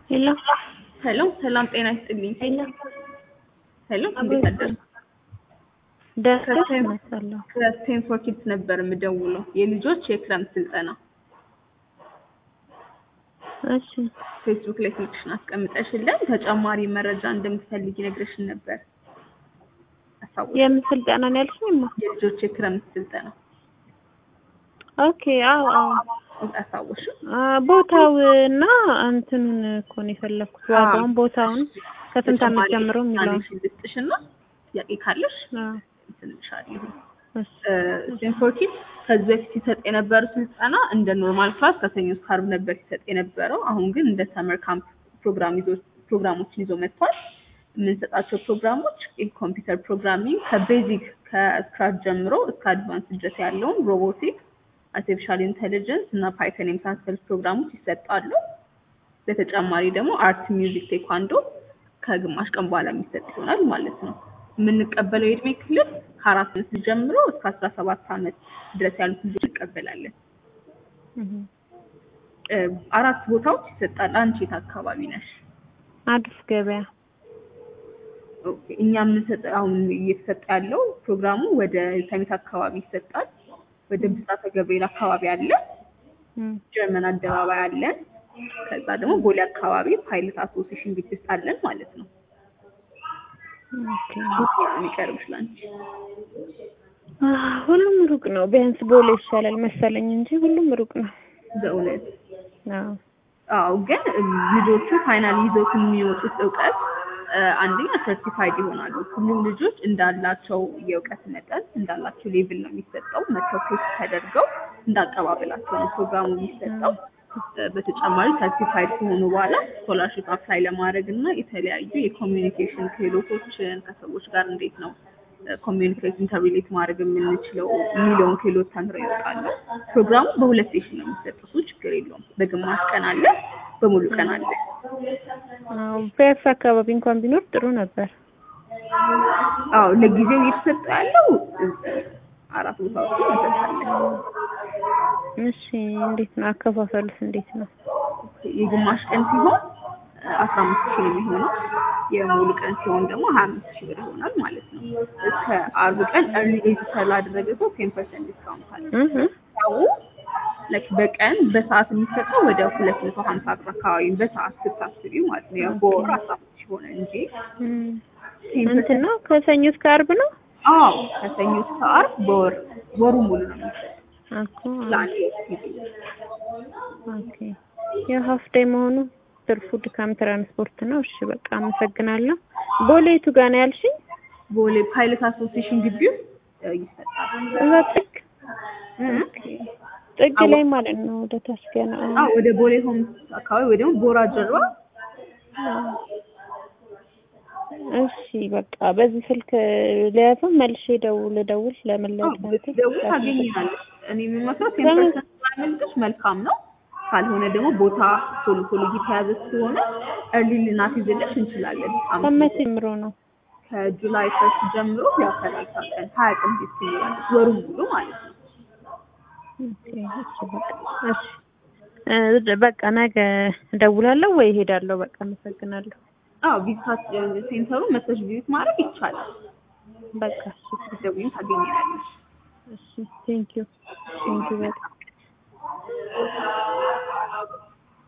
ሄሎ ሄሎ ሰላም ጤና ይስጥልኝ። ሄሎ ሄሎ እንዴት አደርክ? ደህና ነኝ። ከስቴንፎርድ ኪድስ ነበር የምደውለው የልጆች የክረምት ስልጠና። እሺ ፌስቡክ ላይ ስልክሽን አስቀምጠሽልን ተጨማሪ መረጃ እንደምትፈልጊ ነግረሽን ነበር። አሳውሽ የምን ስልጠና ነው ያልሽኝማ? የልጆች የክረምት ስልጠና። ኦኬ አዎ አሳውሽ። ቦታው እና እንትኑን እኮ ነው የፈለኩት ዋጋውን ቦታውን ከስንት ዓመት ጀምሮ የሚለው ልስጥሽና ጥያቄ ካለሽ አዎ ትንሻለሁ። ስቴንፎርድ ኪድስ ከዚህ በፊት ሲሰጥ የነበረው ስልጠና እንደ ኖርማል ክላስ ከሰኞ እስከ ዓርብ ነበር ሲሰጥ የነበረው። አሁን ግን እንደ ሰመር ካምፕ ፕሮግራሞችን ይዞ መጥቷል። የምንሰጣቸው ፕሮግራሞች የኮምፒውተር ፕሮግራሚንግ ከቤዚክ ከስክራች ጀምሮ እስከ አድቫንስ ድረስ ያለውን ሮቦቲክስ፣ አርቲፊሻል ኢንተለጀንስ እና ፓይተን የመሳሰሉት ፕሮግራሞች ይሰጣሉ። በተጨማሪ ደግሞ አርት፣ ሚውዚክ፣ ቴኳንዶ ከግማሽ ቀን በኋላ የሚሰጥ ይሆናል ማለት ነው። የምንቀበለው የእድሜ ክልል ከ4 ዓመት ጀምሮ እስከ 17 ዓመት ድረስ ያሉት ልጆች እንቀበላለን። አራት ቦታዎች ይሰጣል። አንቺ የት አካባቢ ነሽ? አዲስ ገበያ። ኦኬ እኛ የምንሰጠው አሁን እየተሰጠ ያለው ፕሮግራሙ ወደ ሰሚት አካባቢ ይሰጣል። ወደ ብስራተ ገብርኤል አካባቢ አለ። ጀርመን አደባባይ አለ። ከዛ ደግሞ ቦሌ አካባቢ ፓይለት አሶሲዬሽን ግቢ ውስጥ አለን ማለት ነው። ኦኬ የሚቀርብሽ ላንቺ? ሁሉም ሩቅ ነው። ቢያንስ ቦሌ ይሻላል መሰለኝ እንጂ ሁሉም ሩቅ ነው። በእውነት አዎ ግን ልጆቹ ፋይናል ይዘው የሚወጡት እውቀት አንደኛ ሰርቲፋይድ ይሆናሉ። ሁሉም ልጆች እንዳላቸው የእውቀት መጠን እንዳላቸው ሌቭል ነው የሚሰጠው። መተኮስ ተደርገው እንዳቀባበላቸው ነው ፕሮግራሙ የሚሰጠው። በተጨማሪ ሰርቲፋይድ ከሆኑ በኋላ ስኮላርሺፕ አፕላይ ለማድረግ እና የተለያዩ የኮሚኒኬሽን ክህሎቶችን ከሰዎች ጋር እንዴት ነው ኮሚኒኬት ኢንተርሪሌት ማድረግ የምንችለው የሚለውን ክህሎት ተምረው ይወጣሉ። ፕሮግራሙ በሁለት ሴሽን ነው የሚሰጠው። እሱ ችግር የለውም። በግማሽ ቀን አለ፣ በሙሉ ቀን አለ። ፒያሳ አካባቢ እንኳን ቢኖር ጥሩ ነበር። ለጊዜው እየተሰጠ ያለው አራት ቦታዎች እንሰጣለን። እሺ እንዴት ነው አከፋፈሉስ እንዴት ነው? የግማሽ ቀን ሲሆን 15,000 ነው የሚሆነው። የሙሉ ቀን ሲሆን ደግሞ 25,000 ብር ይሆናል ማለት ነው። እስከ ዓርብ ቀን early register ላደረገ ሰው 10% ዲስካውንት አለ። በቀን በሰዓት የሚሰጠው ወደ 250 ብር አካባቢ በሰዓት ስታስቢው ማለት ነው። ያው በወር 15,000 ሆነ እንጂ እንትን ነው ከሰኞ እስከ ዓርብ ነው? ከሰኞ እስከ ዓርብ ወሩ ሙሉ ነው የሚሰጠው። ኦኬ የሀፍ ዴይ መሆኑ ትርፉ ድካም ትራንስፖርት ነው። እሺ በቃ አመሰግናለሁ። ቦሌ የቱ ጋር ነው ያልሽኝ? ቦሌ ፓይለት አሶሲዬሽን ግቢ ውስጥ ይሰጣል። እዛ ጥግ ላይ ማለት ነው። ወደ ታስኪያ ነው። ወደ ቦሌ ሆም አካባቢ ወይ ደግሞ ቦራ ጀርባ። እሺ በቃ በዚህ ስልክ ለያዘው መልሼ ደውል ለመለስ ደውል ታገኛለሽ። እኔ የምመክረው 10% ባይመልጥሽ መልካም ነው። ካልሆነ ደግሞ ቦታ ቶሎ እየተያዘ ስለሆነ early ልናስይዝልሽ እንችላለን። ከመቼ ጀምሮ ነው? ከጁላይ 1 ጀምሮ ያው 30 ቀን 20 ቀን ይችላል። ወሩ ሙሉ ማለት ነው። እሺ በቃ ነገ እደውላለሁ ወይ እሄዳለሁ። በቃ አመሰግናለሁ። ቪዚት ሴንተሩ መተሽ ቪዚት ማድረግ ይቻላል። በቃ እሺ ደውይን ታገኛለሽ። እሺ ቴንክ ዩ በጣም